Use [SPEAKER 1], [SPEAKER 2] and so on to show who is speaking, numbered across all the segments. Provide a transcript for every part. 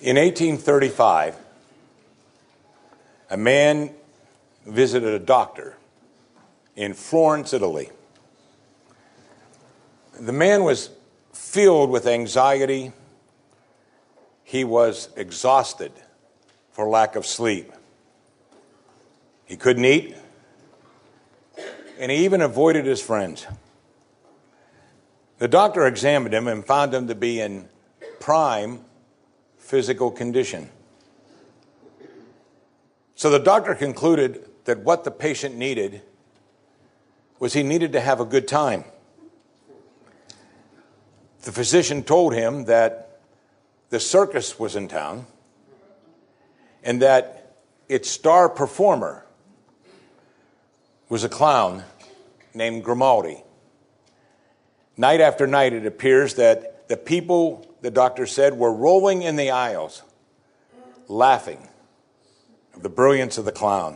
[SPEAKER 1] In 1835, a man visited a doctor in Florence, Italy. The man was filled with anxiety. He was exhausted for lack of sleep. He couldn't eat, and he even avoided his friends. The doctor examined him and found him to be in prime physical condition. So the doctor concluded that what the patient needed was he needed to have a good time. The physician told him that the circus was in town and that its star performer was a clown named Grimaldi. Night after night, it appears that the people, the doctor said, were rolling in the aisles, laughing at the brilliance of the clown.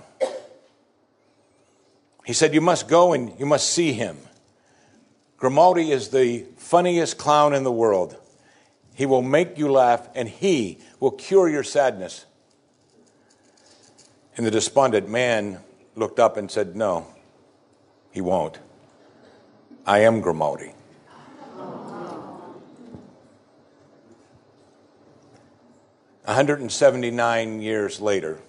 [SPEAKER 1] He said, "You must go and you must see him. Grimaldi is the funniest clown in the world. He will make you laugh, and he will cure your sadness." And the despondent man looked up and said, "No, he won't. I am Grimaldi." 179 years later,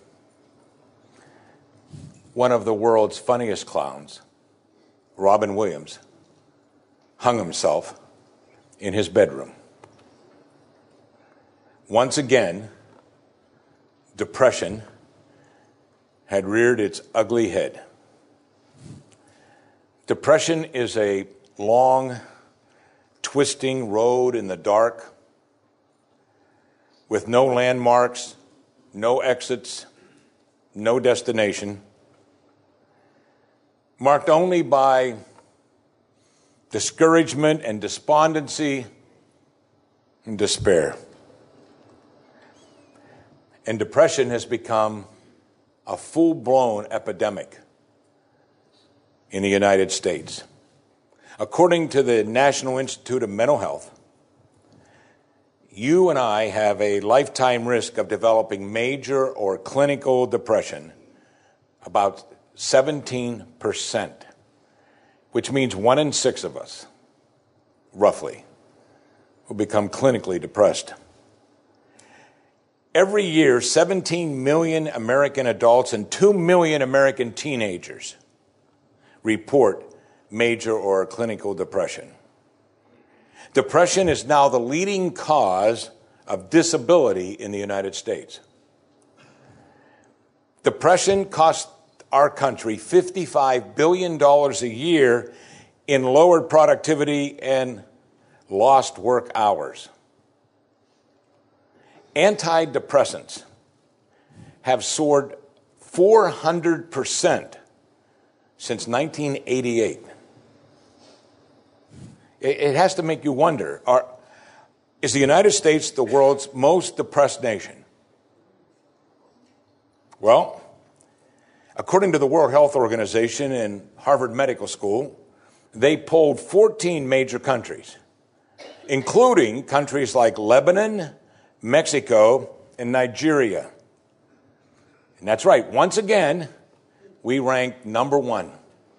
[SPEAKER 1] one of the world's funniest clowns, Robin Williams, hung himself in his bedroom. Once again, depression had reared its ugly head. Depression is a long, twisting road in the dark with no landmarks, no exits, no destination, marked only by discouragement and despondency and despair. And depression has become a full-blown epidemic in the United States. According to the National Institute of Mental Health, you and I have a lifetime risk of developing major or clinical depression, about 17%, which means 1 in 6 of us, roughly, will become clinically depressed. Every year, 17 million American adults and 2 million American teenagers report major or clinical depression. Depression is now the leading cause of disability in the United States. Depression costs our country $55 billion a year in lowered productivity and lost work hours. Antidepressants have soared 400% since 1988. It has to make you wonder, is the United States the world's most depressed nation? Well, according to the World Health Organization and Harvard Medical School, they polled 14 major countries, including countries like Lebanon, Mexico, and Nigeria. And that's right, once again, we ranked number 1.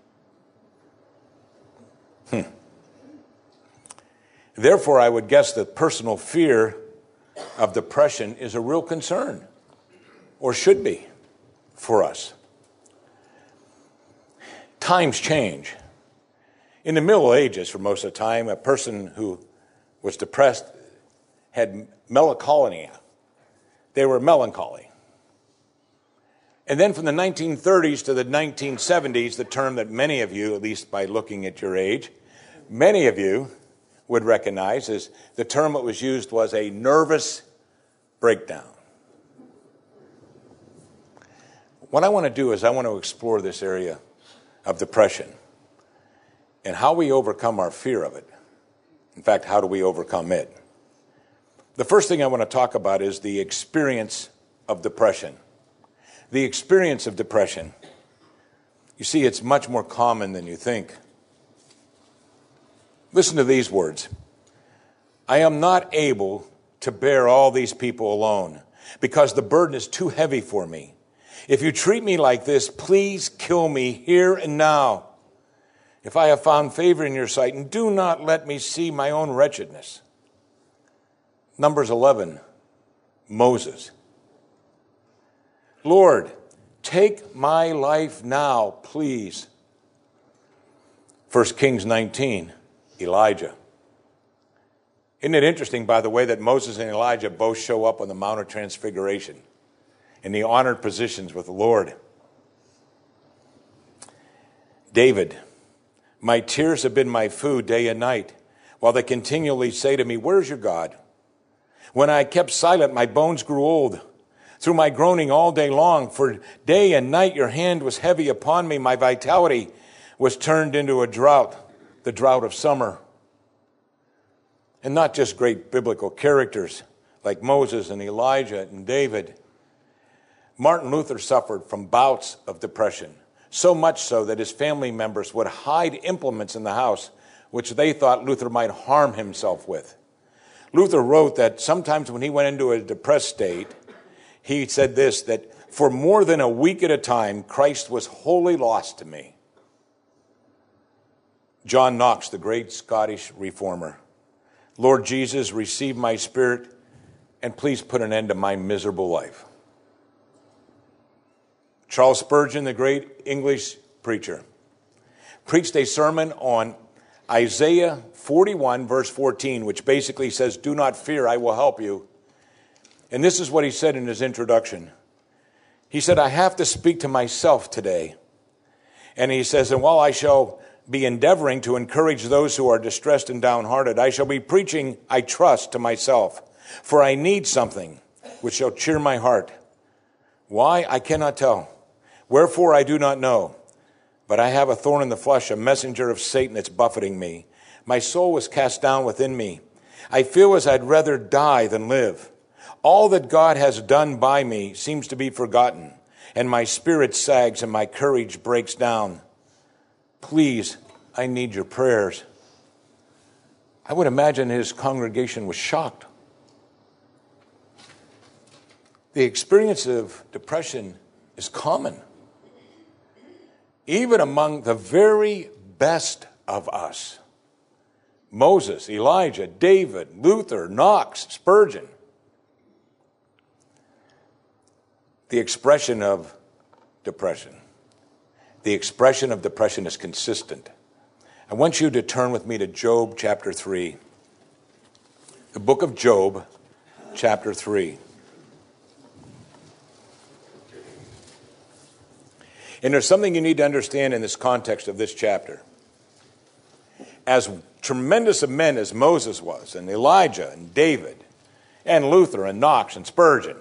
[SPEAKER 1] Therefore, I would guess that personal fear of depression is a real concern, or should be, for us. Times change. In the Middle Ages, for most of the time, a person who was depressed had melancholia. They were melancholy. And then from the 1930s to the 1970s, the term that many of you, at least by looking at your age, many of you would recognize is the term that was used was a nervous breakdown. What I want to do is I want to explore this area of depression and how we overcome our fear of it. In fact, how do we overcome it? The first thing I want to talk about is the experience of depression. The experience of depression. You see, it's much more common than you think. Listen to these words. I am not able to bear all these people alone, because the burden is too heavy for me. If you treat me like this, please kill me here and now, if I have found favor in your sight, and do not let me see my own wretchedness. Numbers 11, Moses. Lord, take my life now, please. 1 Kings 19, Elijah. Isn't it interesting, by the way, that Moses and Elijah both show up on the Mount of Transfiguration in the honored positions with the Lord? David, my tears have been my food day and night, while they continually say to me, where's your God? When I kept silent, my bones grew old. Through my groaning all day long, for day and night your hand was heavy upon me. My vitality was turned into a drought, the drought of summer. And not just great biblical characters like Moses and Elijah and David. Martin Luther suffered from bouts of depression, so much so that his family members would hide implements in the house which they thought Luther might harm himself with. Luther wrote that sometimes when he went into a depressed state, he said this, that for more than a week at a time, Christ was wholly lost to me. John Knox, the great Scottish reformer. Lord Jesus, receive my spirit and please put an end to my miserable life. Charles Spurgeon, the great English preacher, preached a sermon on Isaiah 41, verse 14, which basically says, do not fear, I will help you. And this is what he said in his introduction. He said, I have to speak to myself today. And he says, and while I shall be endeavoring to encourage those who are distressed and downhearted, I shall be preaching, I trust, to myself. For I need something which shall cheer my heart. Why? I cannot tell. Wherefore I do not know. But I have a thorn in the flesh, a messenger of Satan that's buffeting me. My soul was cast down within me. I feel as I'd rather die than live. All that God has done by me seems to be forgotten, and my spirit sags and my courage breaks down. Please, I need your prayers. I would imagine his congregation was shocked. The experience of depression is common, even among the very best of us. Moses, Elijah, David, Luther, Knox, Spurgeon. The expression of depression. The expression of depression is consistent. I want you to turn with me to Job chapter 3. The book of Job, chapter 3. And there's something you need to understand in this context of this chapter. As tremendous of men as Moses was, and Elijah, and David, and Luther, and Knox, and Spurgeon,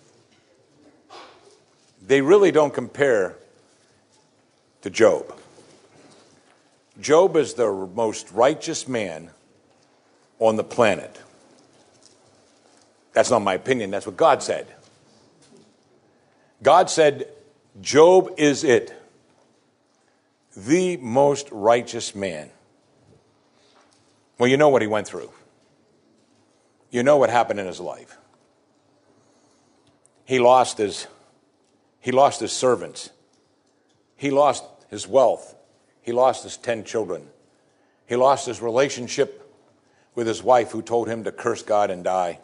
[SPEAKER 1] they really don't compare to Job. Job is the most righteous man on the planet. That's not my opinion, that's what God said. God said, Job is it, the most righteous man. Well, you know what he went through. You know what happened in his life. He lost his servants. He lost his wealth. He lost his 10 children. He lost his relationship with his wife, who told him to curse God and die.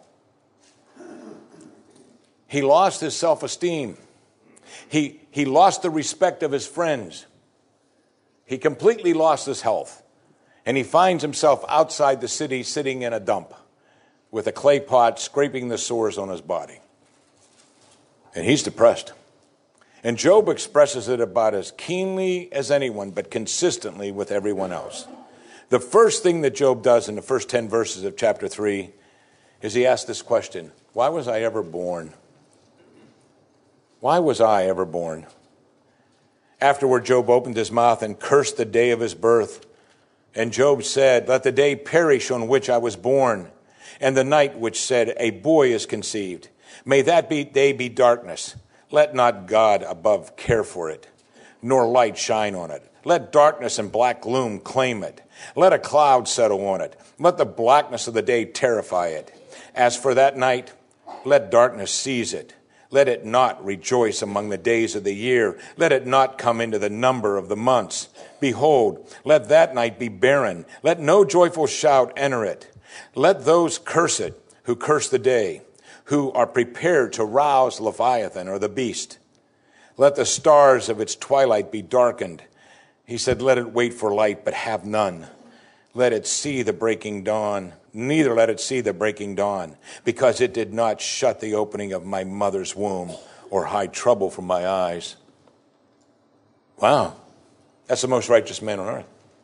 [SPEAKER 1] He lost his self-esteem. He lost the respect of his friends. He completely lost his health. And he finds himself outside the city sitting in a dump with a clay pot scraping the sores on his body. And he's depressed. And Job expresses it about as keenly as anyone, but consistently with everyone else. The first thing that Job does in the first 10 verses of chapter 3 is he asks this question: why was I ever born? Why was I ever born? Afterward, Job opened his mouth and cursed the day of his birth. And Job said, let the day perish on which I was born, and the night which said, a boy is conceived. May that day be darkness. Let not God above care for it, nor light shine on it. Let darkness and black gloom claim it. Let a cloud settle on it. Let the blackness of the day terrify it. As for that night, let darkness seize it. Let it not rejoice among the days of the year. Let it not come into the number of the months. Behold, let that night be barren. Let no joyful shout enter it. Let those curse it who curse the day, who are prepared to rouse Leviathan or the beast. Let the stars of its twilight be darkened. He said, let it wait for light, but have none. Let it see the breaking dawn. Neither let it see the breaking dawn, because it did not shut the opening of my mother's womb or hide trouble from my eyes. Wow, that's the most righteous man on earth.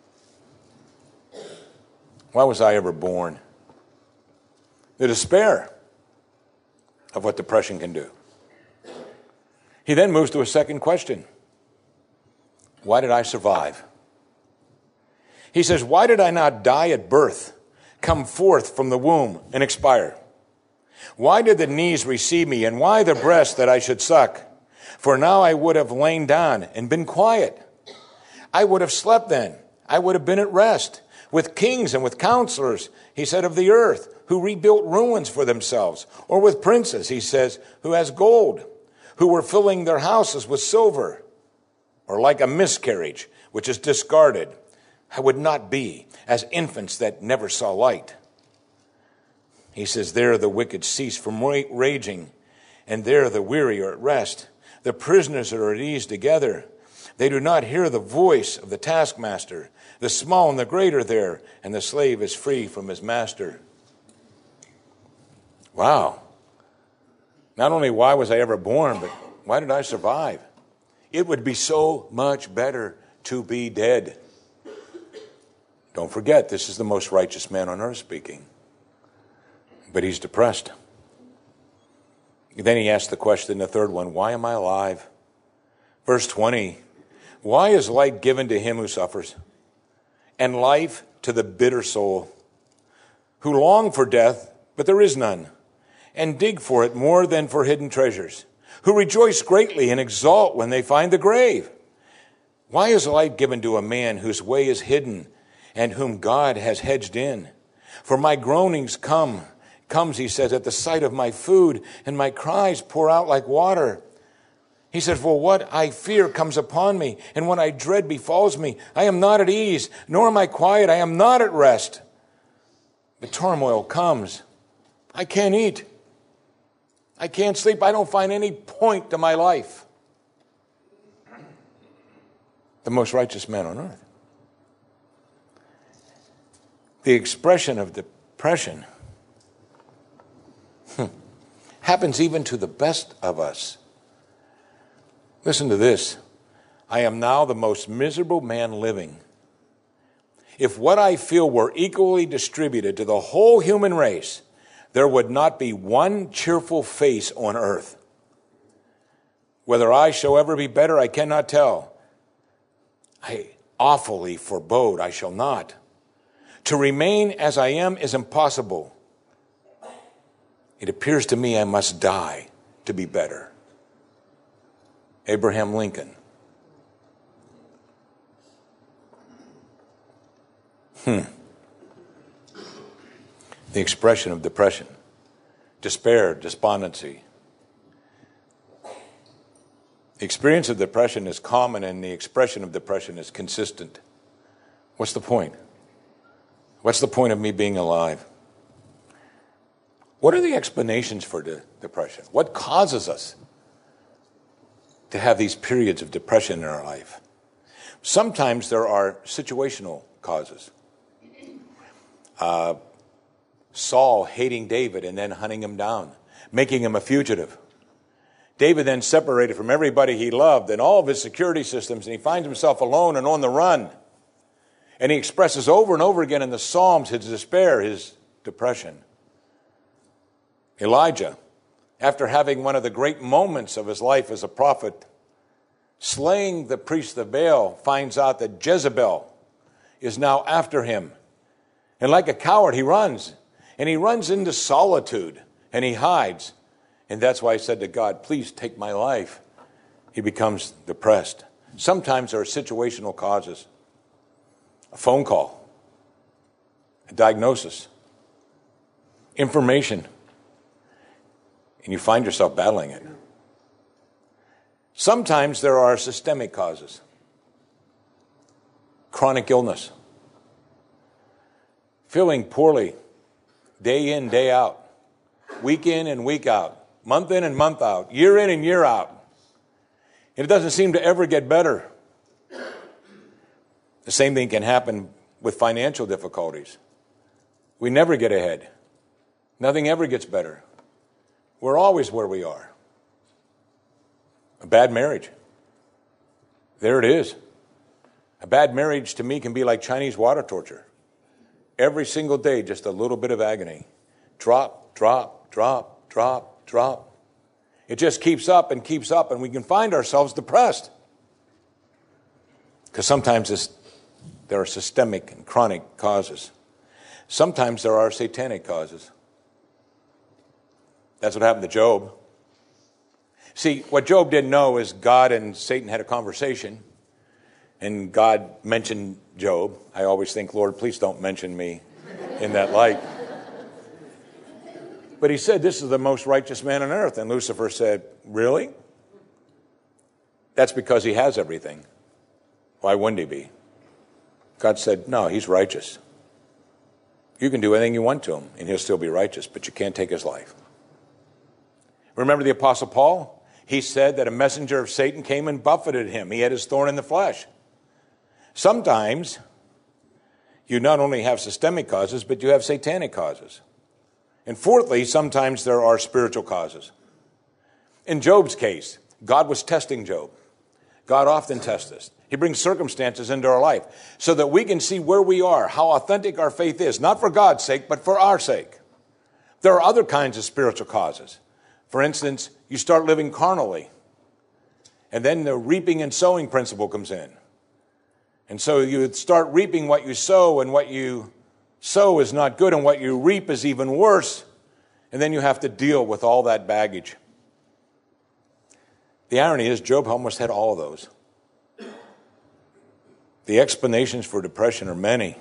[SPEAKER 1] Why was I ever born? The despair of what depression can do. He then moves to a second question. Why did I survive? He says, why did I not die at birth, come forth from the womb, and expire? Why did the knees receive me, and why the breast that I should suck? For now I would have lain down and been quiet. I would have slept then. I would have been at rest with kings and with counselors, he said, of the earth, who rebuilt ruins for themselves, or with princes, he says, who has gold, who were filling their houses with silver, or like a miscarriage, which is discarded. I would not be as infants that never saw light. He says, there the wicked cease from raging, and there the weary are at rest. The prisoners are at ease together. They do not hear the voice of the taskmaster. The small and the great are there, and the slave is free from his master. Wow. Not only why was I ever born, but why did I survive? It would be so much better to be dead. Don't forget, this is the most righteous man on earth speaking. But he's depressed. Then he asks the question, the third one, why am I alive? Verse 20, why is light given to him who suffers, and life to the bitter soul, who long for death, but there is none, and dig for it more than for hidden treasures, who rejoice greatly and exult when they find the grave? Why is light given to a man whose way is hidden, and whom God has hedged in? For my groanings comes, he says, at the sight of my food, and my cries pour out like water. He said, for what I fear comes upon me, and what I dread befalls me. I am not at ease, nor am I quiet. I am not at rest. The turmoil comes. I can't eat. I can't sleep. I don't find any point to my life. The most righteous man on earth. The expression of depression happens even to the best of us. Listen to this. I am now the most miserable man living. If what I feel were equally distributed to the whole human race, there would not be one cheerful face on earth. Whether I shall ever be better, I cannot tell. I awfully forebode I shall not. To remain as I am is impossible. It appears to me I must die to be better. Abraham Lincoln. The expression of depression, despair, despondency. The experience of depression is common and the expression of depression is consistent. What's the point? What's the point of me being alive? What are the explanations for depression? What causes us to have these periods of depression in our life? Sometimes there are situational causes. Saul hating David and then hunting him down, making him a fugitive. David then separated from everybody he loved and all of his security systems, and he finds himself alone and on the run. And he expresses over and over again in the Psalms his despair, his depression. Elijah, after having one of the great moments of his life as a prophet, slaying the priest of Baal, finds out that Jezebel is now after him. And like a coward, he runs. And he runs into solitude, and he hides. And that's why he said to God, please take my life. He becomes depressed. Sometimes there are situational causes. A phone call, a diagnosis, information, and you find yourself battling it. Sometimes there are systemic causes. Chronic illness. Feeling poorly day in, day out. Week in and week out. Month in and month out. Year in and year out. And it doesn't seem to ever get better. The same thing can happen with financial difficulties. We never get ahead. Nothing ever gets better. We're always where we are. A bad marriage. There it is. A bad marriage to me can be like Chinese water torture. Every single day, just a little bit of agony. Drop, drop, drop, drop, drop. It just keeps up, and we can find ourselves depressed. Because sometimes there are systemic and chronic causes. Sometimes there are satanic causes. That's what happened to Job. See, what Job didn't know is God and Satan had a conversation, and God mentioned Job. I always think, Lord, please don't mention me in that light. But he said, this is the most righteous man on earth. And Lucifer said, really? That's because he has everything. Why wouldn't he be? God said, no, he's righteous. You can do anything you want to him, and he'll still be righteous, but you can't take his life. Remember the Apostle Paul? He said that a messenger of Satan came and buffeted him. He had his thorn in the flesh. Sometimes you not only have systemic causes, but you have satanic causes. And fourthly, sometimes there are spiritual causes. In Job's case, God was testing Job. God often tests us. He brings circumstances into our life so that we can see where we are, how authentic our faith is, not for God's sake, but for our sake. There are other kinds of spiritual causes. For instance, you start living carnally, and then the reaping and sowing principle comes in. And so you start reaping what you sow, and what you sow is not good, and what you reap is even worse, and then you have to deal with all that baggage. The irony is Job almost had all of those. The explanations for depression are many.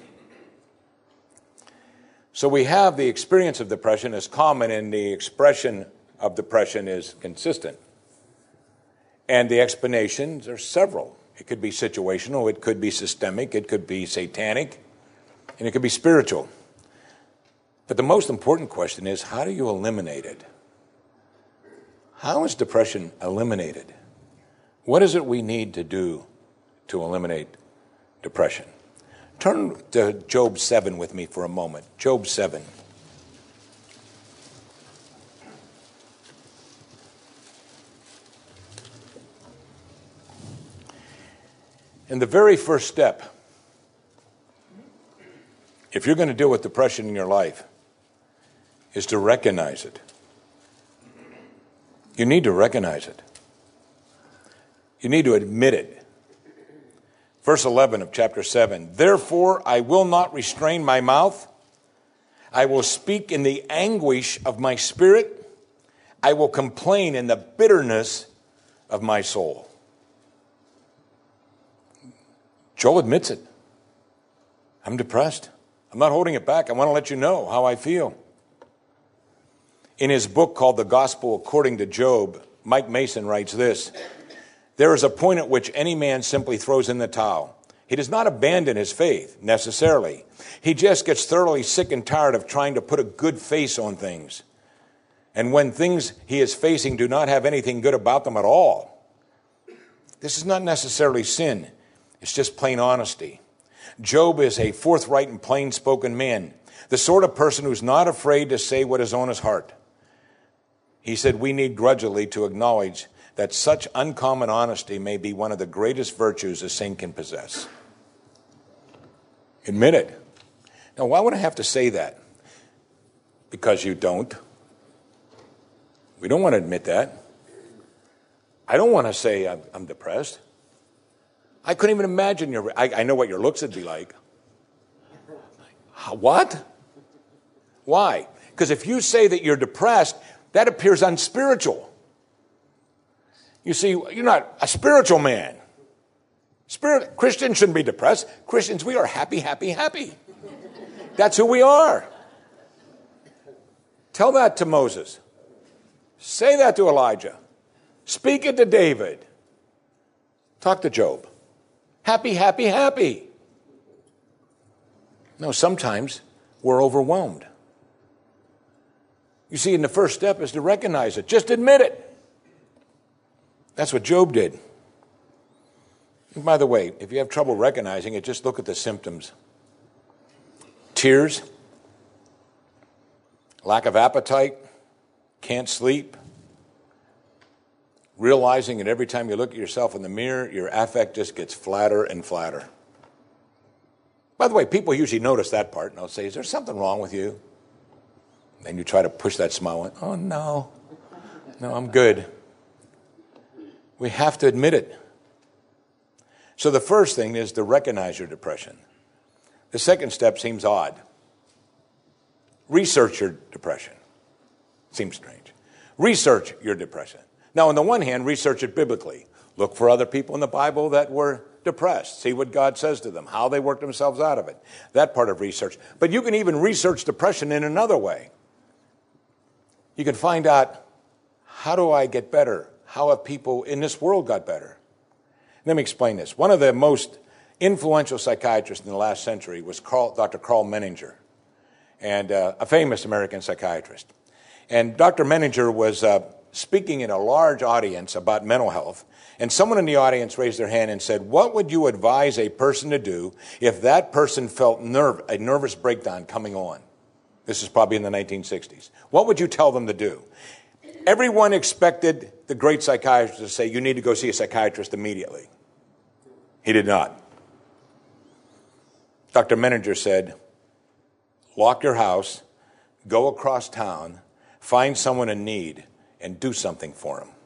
[SPEAKER 1] So we have the experience of depression is common, and the expression of depression is consistent. And the explanations are several. It could be situational, it could be systemic, it could be satanic, and it could be spiritual. But the most important question is, how do you eliminate it? How is depression eliminated? What is it we need to do to eliminate depression? Turn to Job 7 with me for a moment. Job 7. And the very first step, if you're going to deal with depression in your life, is to recognize it. You need to recognize it. You need to admit it. Verse 11 of chapter 7, therefore I will not restrain my mouth. I will speak in the anguish of my spirit. I will complain in the bitterness of my soul. Joel admits it. I'm depressed. I'm not holding it back. I want to let you know how I feel. In his book called The Gospel According to Job, Mike Mason writes this: there is a point at which any man simply throws in the towel. He does not abandon his faith, necessarily. He just gets thoroughly sick and tired of trying to put a good face on things. And when things he is facing do not have anything good about them at all, this is not necessarily sin. It's just plain honesty. Job is a forthright and plain-spoken man, the sort of person who's not afraid to say what is on his heart. He said we need grudgingly to acknowledge that such uncommon honesty may be one of the greatest virtues a saint can possess. Admit it. Now, why would I have to say that? Because you don't. We don't want to admit that. I don't want to say I'm depressed. I couldn't even imagine I know what your looks would be like. What? Why? Because if you say that you're depressed, that appears unspiritual. You see, you're not a spiritual man. Christians shouldn't be depressed. Christians, we are happy, happy, happy. That's who we are. Tell that to Moses. Say that to Elijah. Speak it to David. Talk to Job. Happy, happy, happy. No, sometimes we're overwhelmed. You see, and the first step is to recognize it. Just admit it. That's what Job did. And by the way, if you have trouble recognizing it, just look at the symptoms. Tears, lack of appetite, can't sleep, realizing that every time you look at yourself in the mirror, your affect just gets flatter and flatter. By the way, people usually notice that part, and they'll say, is there something wrong with you? And you try to push that smile. Oh, no, I'm good. We have to admit it. So the first thing is to recognize your depression. The second step seems odd. Research your depression. Seems strange. Research your depression. Now, on the one hand, research it biblically. Look for other people in the Bible that were depressed. See what God says to them, how they worked themselves out of it. That part of research. But you can even research depression in another way. You can find out, how do I get better? How have people in this world got better? Let me explain this. One of the most influential psychiatrists in the last century was Dr. Carl Menninger, and a famous American psychiatrist. And Dr. Menninger was speaking in a large audience about mental health, and someone in the audience raised their hand and said, what would you advise a person to do if that person felt a nervous breakdown coming on? This is probably in the 1960s. What would you tell them to do? Everyone expected the great psychiatrist to say, you need to go see a psychiatrist immediately. He did not. Dr. Menninger said, lock your house, go across town, find someone in need, and do something for them.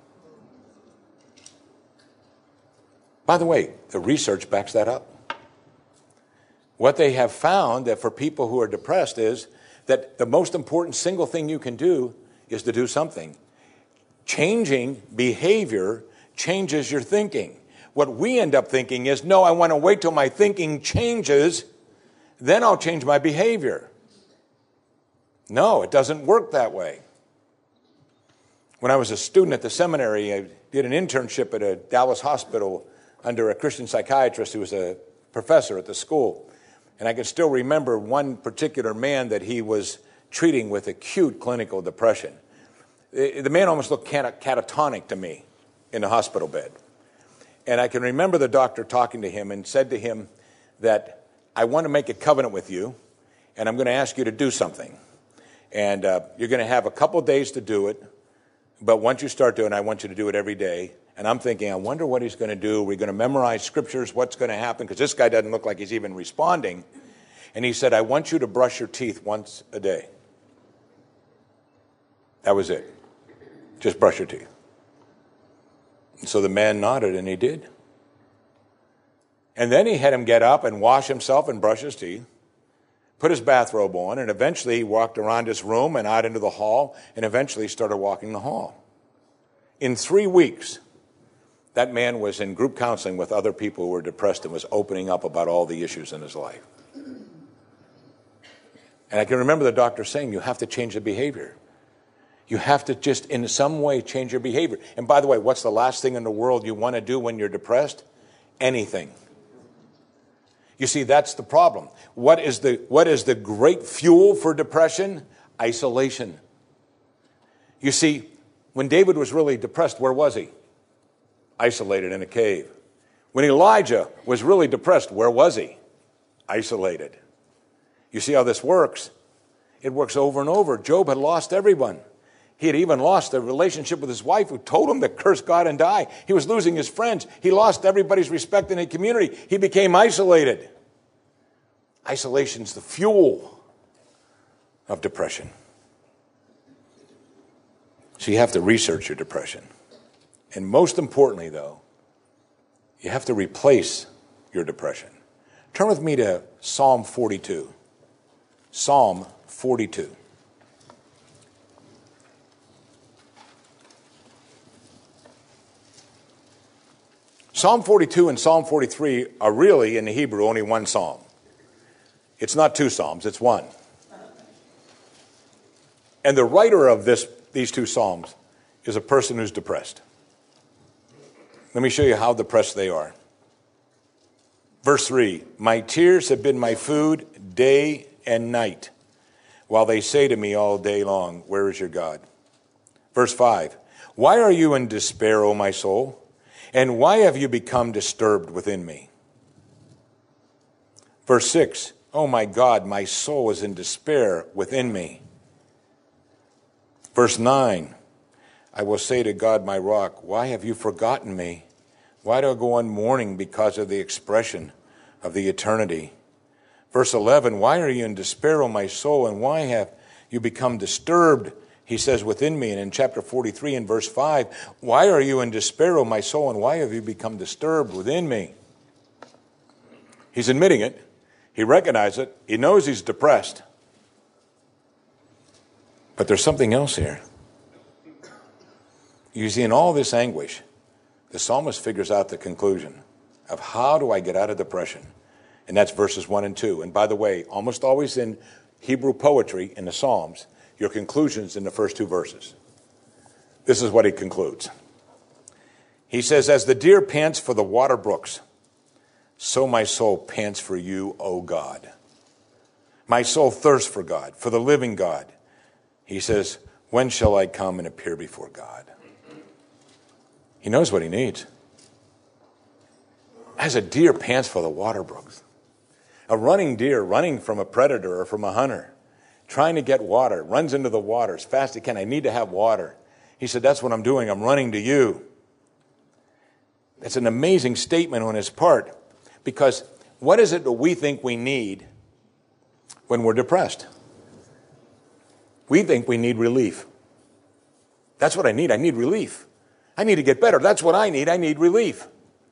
[SPEAKER 1] By the way, the research backs that up. What they have found that for people who are depressed is that the most important single thing you can do is to do something. Changing behavior changes your thinking. What we end up thinking is, no, I want to wait till my thinking changes, then I'll change my behavior. No, it doesn't work that way. When I was a student at the seminary, I did an internship at a Dallas hospital under a Christian psychiatrist who was a professor at the school. And I can still remember one particular man that he was treating with acute clinical depression. The man almost looked catatonic to me in the hospital bed. And I can remember the doctor talking to him and said to him that, I want to make a covenant with you, and I'm going to ask you to do something. And you're going to have a couple days to do it, but once you start doing it, I want you to do it every day. And I'm thinking, I wonder what he's going to do. We're going to memorize scriptures. What's going to happen? Because this guy doesn't look like he's even responding. And he said, I want you to brush your teeth once a day. That was it. Just brush your teeth. And so the man nodded, and he did. And then he had him get up and wash himself and brush his teeth, put his bathrobe on, and eventually he walked around his room and out into the hall, and eventually started walking the hall. In 3 weeks, that man was in group counseling with other people who were depressed and was opening up about all the issues in his life. And I can remember the doctor saying, you have to change the behavior. You have to just in some way change your behavior. And by the way, what's the last thing in the world you want to do when you're depressed? Anything. You see, that's the problem. What is the great fuel for depression? Isolation. You see, when David was really depressed, where was he? Isolated in a cave. When Elijah was really depressed, where was he? Isolated. You see how this works? It works over and over. Job had lost everyone. He had even lost the relationship with his wife who told him to curse God and die. He was losing his friends. He lost everybody's respect in the community. He became isolated. Isolation's the fuel of depression. So you have to research your depression. And most importantly, though, you have to replace your depression. Turn with me to Psalm 42. Psalm 42. Psalm 42 and Psalm 43 are really, in the Hebrew, only one psalm. It's not two psalms, it's one. And the writer of these two psalms is a person who's depressed. Let me show you how depressed they are. Verse 3, my tears have been my food day and night, while they say to me all day long, where is your God? Verse 5, why are you in despair, O my soul? And why have you become disturbed within me? Verse 6, oh my God, my soul is in despair within me. Verse 9, I will say to God, my rock, why have you forgotten me? Why do I go on mourning because of the expression of the eternity? Verse 11, why are you in despair, O my soul, and why have you become disturbed, he says, within me? And in chapter 43 and verse 5, why are you in despair, O my soul, and why have you become disturbed within me? He's admitting it. He recognizes it. He knows he's depressed. But there's something else here. You see, in all this anguish, the psalmist figures out the conclusion of how do I get out of depression? And that's verses 1 and 2. And by the way, almost always in Hebrew poetry, in the Psalms, your conclusion's in the first two verses. This is what he concludes. He says, as the deer pants for the water brooks, so my soul pants for you, O God. My soul thirsts for God, for the living God. He says, when shall I come and appear before God? He knows what he needs. As a deer pants for the water brooks. A running deer running from a predator or from a hunter, trying to get water, runs into the water as fast as he can. I need to have water. He said, that's what I'm doing. I'm running to you. That's an amazing statement on his part, because what is it that we think we need when we're depressed? We think we need relief. That's what I need. I need relief. I need to get better. That's what I need. I need relief.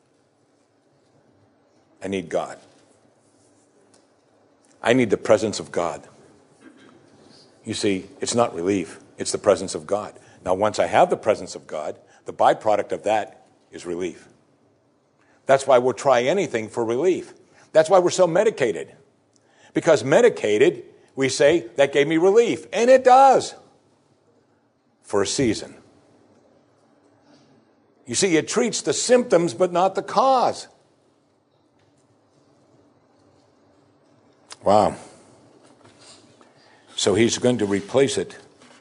[SPEAKER 1] I need God. I need the presence of God. You see, it's not relief. It's the presence of God. Now, once I have the presence of God, the byproduct of that is relief. That's why we'll try anything for relief. That's why we're so medicated. Because medicated, we say, that gave me relief. And it does. For a season. You see, it treats the symptoms, but not the cause. Wow. So he's going to replace it.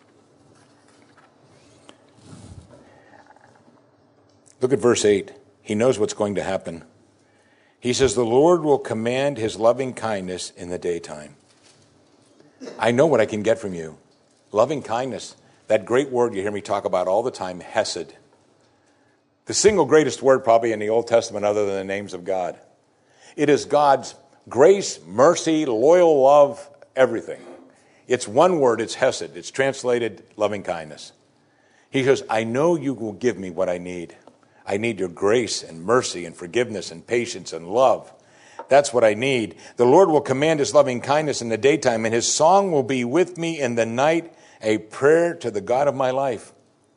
[SPEAKER 1] Look at verse 8. He knows what's going to happen. He says, the Lord will command his loving kindness in the daytime. I know what I can get from you. Loving kindness, that great word you hear me talk about all the time, hesed. The single greatest word probably in the Old Testament other than the names of God. It is God's grace, mercy, loyal love, everything. It's one word, it's hesed. It's translated loving kindness. He says, I know you will give me what I need. I need your grace and mercy and forgiveness and patience and love. That's what I need. The Lord will command his loving kindness in the daytime, and his song will be with me in the night, a prayer to the God of my life.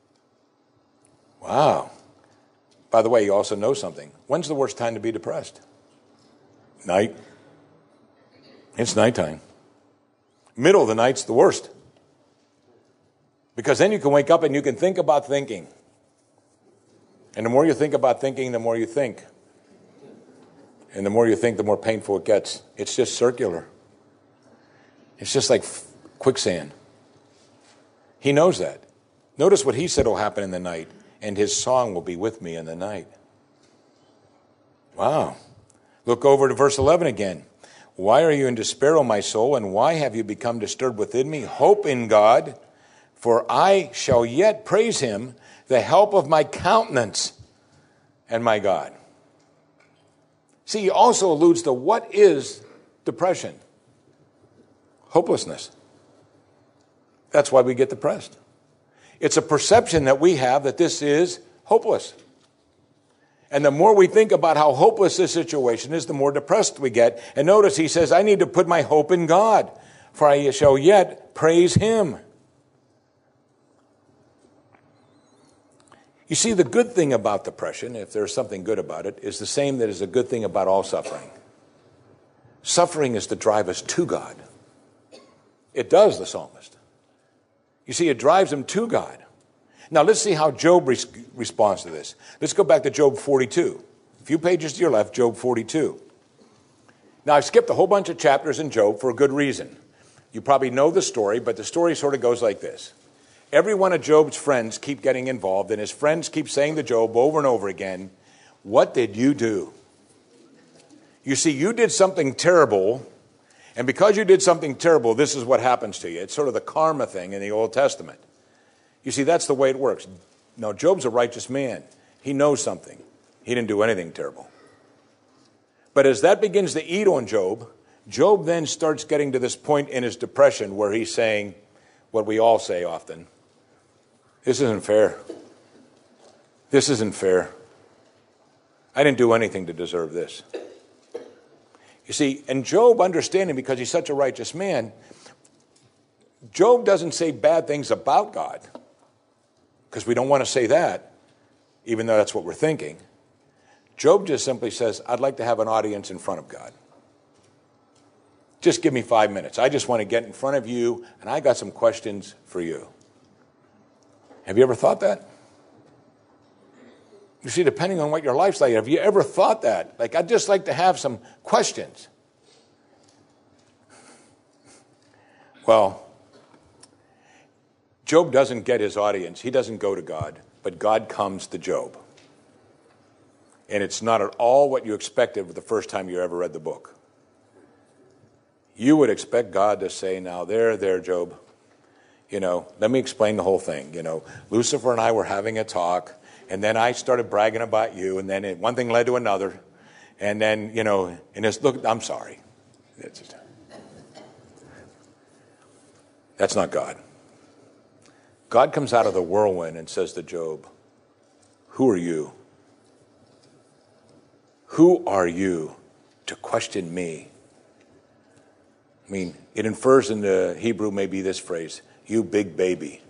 [SPEAKER 1] Wow. By the way, you also know something. When's the worst time to be depressed? Night. It's nighttime. Middle of the night's the worst. Because then you can wake up and you can think about thinking. And the more you think about thinking, the more you think. And the more you think, the more painful it gets. It's just circular. It's just like quicksand. He knows that. Notice what he said will happen in the night. And his song will be with me in the night. Wow. Look over to verse 11 again. Why are you in despair, O my soul, and why have you become disturbed within me? Hope in God, for I shall yet praise him, the help of my countenance and my God. See, he also alludes to what is depression? Hopelessness. That's why we get depressed. It's a perception that we have that this is hopeless. And the more we think about how hopeless this situation is, the more depressed we get. And notice he says, I need to put my hope in God, for I shall yet praise him. You see, the good thing about depression, if there's something good about it, is the same that is a good thing about all suffering. Suffering is to drive us to God. It does, the psalmist. You see, it drives him to God. Now let's see how Job responds to this. Let's go back to Job 42. A few pages to your left, Job 42. Now I've skipped a whole bunch of chapters in Job for a good reason. You probably know the story, but the story sort of goes like this. Every one of Job's friends keep getting involved, and his friends keep saying to Job over and over again, what did you do? You see, you did something terrible, and because you did something terrible, this is what happens to you. It's sort of the karma thing in the Old Testament. You see, that's the way it works. Now, Job's a righteous man. He knows something. He didn't do anything terrible. But as that begins to eat on Job, Job then starts getting to this point in his depression where he's saying what we all say often. This isn't fair. This isn't fair. I didn't do anything to deserve this. You see, and Job, understanding because he's such a righteous man, Job doesn't say bad things about God, because we don't want to say that, even though that's what we're thinking. Job just simply says, I'd like to have an audience in front of God. Just give me 5 minutes. I just want to get in front of you, and I got some questions for you. Have you ever thought that? You see, depending on what your life's like, have you ever thought that? Like, I'd just like to have some questions. Well, Job doesn't get his audience. He doesn't go to God, but God comes to Job. And it's not at all what you expected the first time you ever read the book. You would expect God to say, now there, Job, let me explain the whole thing. Lucifer and I were having a talk, and then I started bragging about you, and then one thing led to another, and then, and it's, look, I'm sorry. That's not God. God comes out of the whirlwind and says to Job, who are you? Who are you to question me? I mean, it infers in the Hebrew maybe this phrase, you big baby.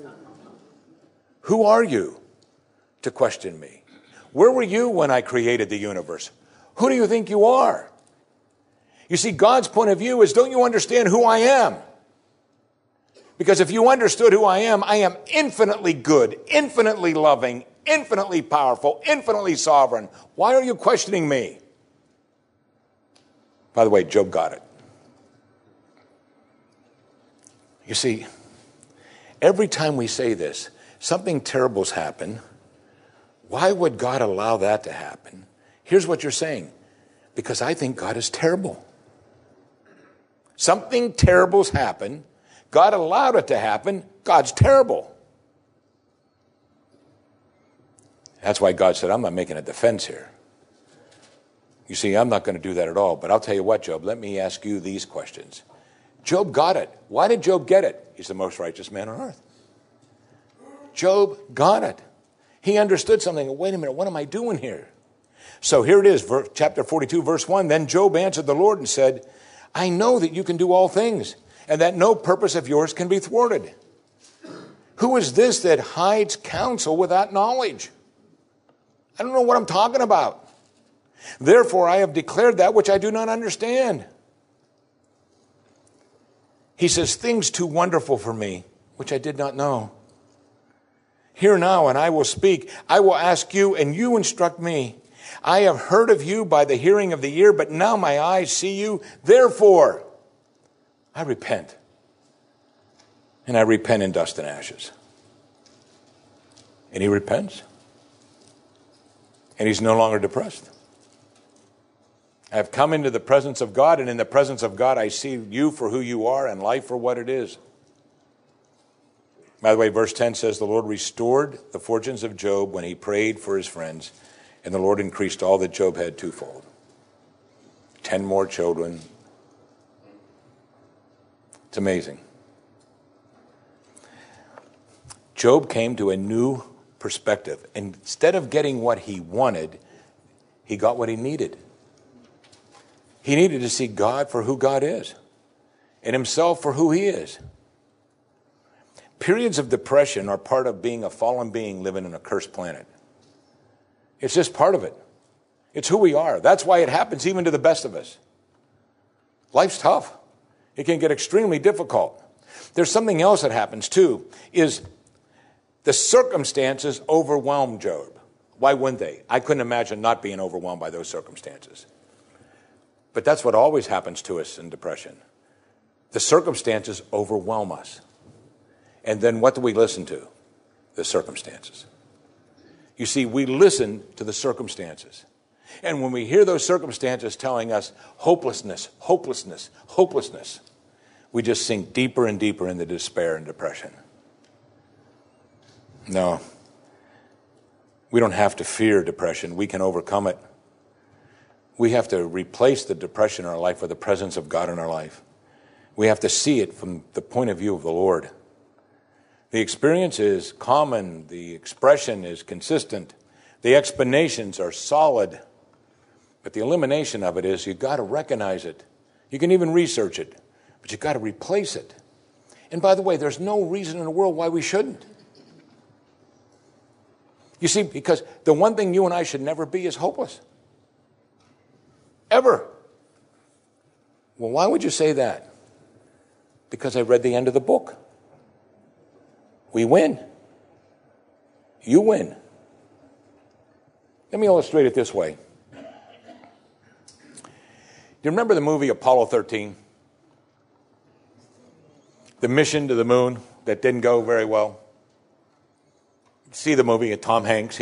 [SPEAKER 1] Who are you to question me? Where were you when I created the universe? Who do you think you are? You see, God's point of view is, don't you understand who I am? Because if you understood who I am infinitely good, infinitely loving, infinitely powerful, infinitely sovereign. Why are you questioning me? By the way, Job got it. You see, every time we say this, something terrible's happened. Why would God allow that to happen? Here's what you're saying. Because I think God is terrible. Something terrible's happened. God allowed it to happen. God's terrible. That's why God said, I'm not making a defense here. You see, I'm not going to do that at all. But I'll tell you what, Job, let me ask you these questions. Job got it. Why did Job get it? He's the most righteous man on earth. Job got it. He understood something. Wait a minute, what am I doing here? So here it is, chapter 42, verse 1. Then Job answered the Lord and said, I know that you can do all things, and that no purpose of yours can be thwarted. Who is this that hides counsel without knowledge? I don't know what I'm talking about. Therefore, I have declared that which I do not understand. He says, things too wonderful for me, which I did not know. Hear now, and I will speak. I will ask you, and you instruct me. I have heard of you by the hearing of the ear, but now my eyes see you. Therefore, I repent. And I repent in dust and ashes. And he repents. And he's no longer depressed. I have come into the presence of God, and in the presence of God I see you for who you are and life for what it is. By the way, verse 10 says, the Lord restored the fortunes of Job when he prayed for his friends, and the Lord increased all that Job had twofold. 10 more children. It's amazing. Job came to a new perspective. Instead of getting what he wanted, he got what he needed. He needed to see God for who God is, and himself for who he is. Periods of depression are part of being a fallen being living in a cursed planet. It's just part of it. It's who we are. That's why it happens even to the best of us. Life's tough. It can get extremely difficult. There's something else that happens too, is The circumstances overwhelmed Job. Why wouldn't they? I couldn't imagine not being overwhelmed by those circumstances. But that's what always happens to us in depression. The circumstances overwhelm us. And then what do we listen to? The circumstances. You see, we listen to the circumstances. And when we hear those circumstances telling us hopelessness, hopelessness, hopelessness, we just sink deeper and deeper into despair and depression. No. We don't have to fear depression. We can overcome it. We have to replace the depression in our life with the presence of God in our life. We have to see it from the point of view of the Lord. The experience is common. The expression is consistent. The explanations are solid. But the elimination of it is you've got to recognize it. You can even research it, but you've got to replace it. And by the way, there's no reason in the world why we shouldn't. You see, because the one thing you and I should never be is hopeless. Ever. Well, why would you say that? Because I read the end of the book. We win. You win. Let me illustrate it this way. Do you remember the movie Apollo 13? The mission to the moon that didn't go very well. See the movie, Tom Hanks,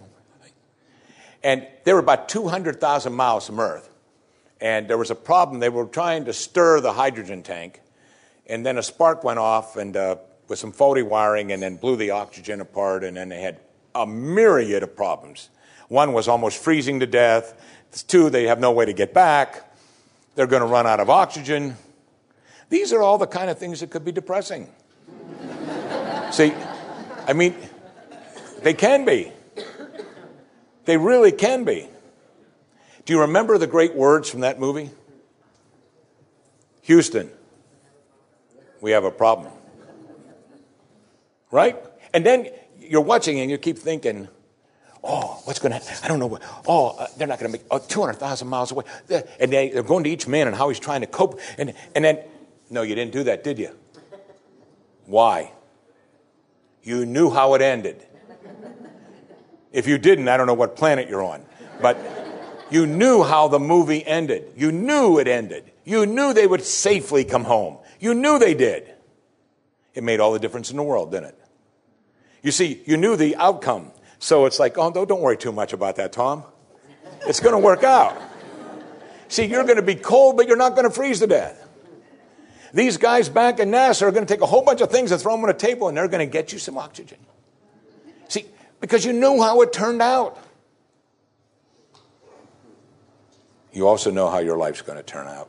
[SPEAKER 1] and they were about 200,000 miles from Earth. And there was a problem. They were trying to stir the hydrogen tank, and then a spark went off and with some faulty wiring, and then blew the oxygen apart, and then they had a myriad of problems. One was almost freezing to death. Two, they have no way to get back. They're going to run out of oxygen. These are all the kind of things that could be depressing. See, I mean, they can be. They really can be. Do you remember the great words from that movie? Houston, we have a problem. Right? And then you're watching and you keep thinking, oh, what's going to happen? I don't know. They're not going to make 200,000 miles away. And they're going to each man and how he's trying to cope. And then, no, you didn't do that, did you? Why? You knew how it ended. If you didn't, I don't know what planet you're on. But you knew how the movie ended. You knew it ended. You knew they would safely come home. You knew they did. It made all the difference in the world, didn't it? You see, you knew the outcome. So it's like, oh, don't worry too much about that, Tom. It's going to work out. See, you're going to be cold, but you're not going to freeze to death. These guys back in NASA are going to take a whole bunch of things and throw them on a table, and they're going to get you some oxygen. See, because you knew how it turned out. You also know how your life's going to turn out.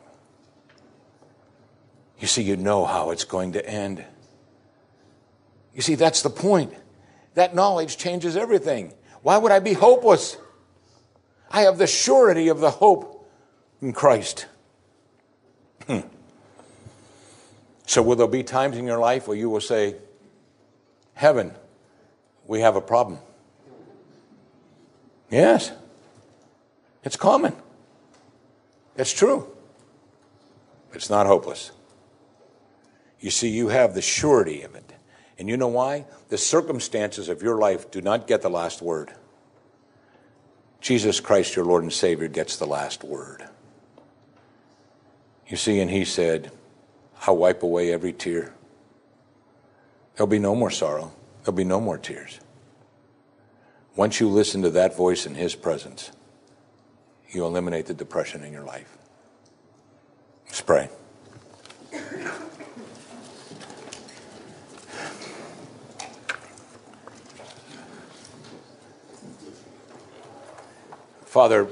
[SPEAKER 1] You see, you know how it's going to end. You see, that's the point. That knowledge changes everything. Why would I be hopeless? I have the surety of the hope in Christ. So will there be times in your life where you will say, heaven, we have a problem? Yes. It's common. It's true. It's not hopeless. You see, you have the surety of it. And you know why? The circumstances of your life do not get the last word. Jesus Christ, your Lord and Savior, gets the last word. You see, and he said, I'll wipe away every tear. There'll be no more sorrow. There'll be no more tears. Once you listen to that voice in his presence, you eliminate the depression in your life. Let's pray. Father,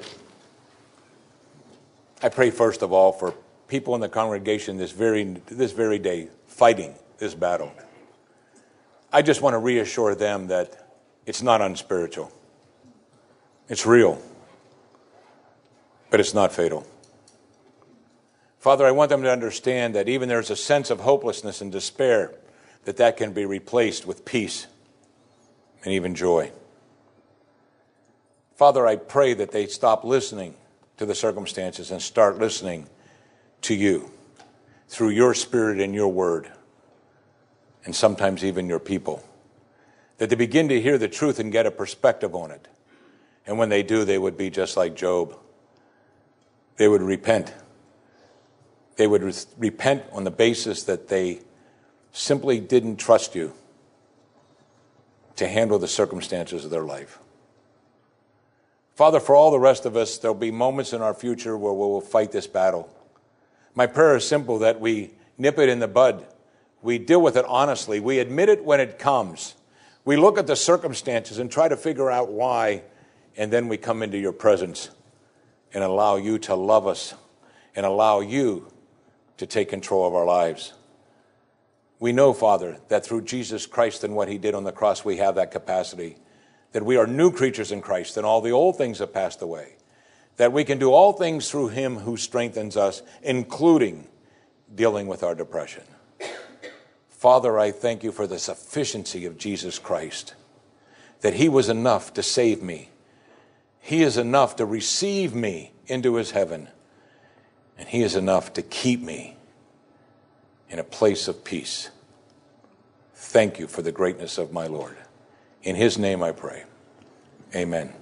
[SPEAKER 1] I pray first of all for people in the congregation this very day fighting this battle. I just want to reassure them that it's not unspiritual. It's real, but it's not fatal. Father, I want them to understand that even there's a sense of hopelessness and despair, that can be replaced with peace and even joy. Father, I pray that they stop listening to the circumstances and start listening to you through your Spirit and your word, and sometimes even your people. that they begin to hear the truth and get a perspective on it. And when they do, they would be just like Job. They would repent. They would repent on the basis that they simply didn't trust you to handle the circumstances of their life. Father, for all the rest of us, there'll be moments in our future where we will fight this battle. My prayer is simple, that we nip it in the bud. We deal with it honestly. We admit it when it comes. We look at the circumstances and try to figure out why, and then we come into your presence and allow you to love us and allow you to take control of our lives. We know, Father, that through Jesus Christ and what he did on the cross, we have that capacity, that we are new creatures in Christ and all the old things have passed away, that we can do all things through him who strengthens us, including dealing with our depression. Father, I thank you for the sufficiency of Jesus Christ, that he was enough to save me. He is enough to receive me into his heaven, and he is enough to keep me in a place of peace. Thank you for the greatness of my Lord. In his name I pray. Amen.